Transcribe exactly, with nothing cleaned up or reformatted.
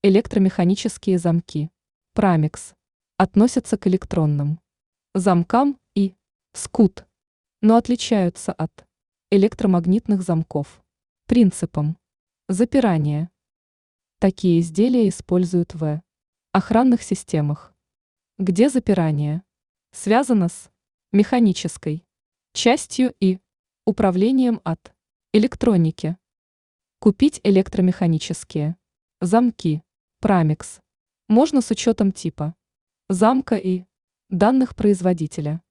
Электромеханические замки Прамикс относятся к электронным замкам и скут, но отличаются от электромагнитных замков принципом запирания. Такие изделия используют в охранных системах, где запирание связано с механической частью и управлением от электроники. Купить электромеханические замки Прамикс можно с учетом типа замка и данных производителя.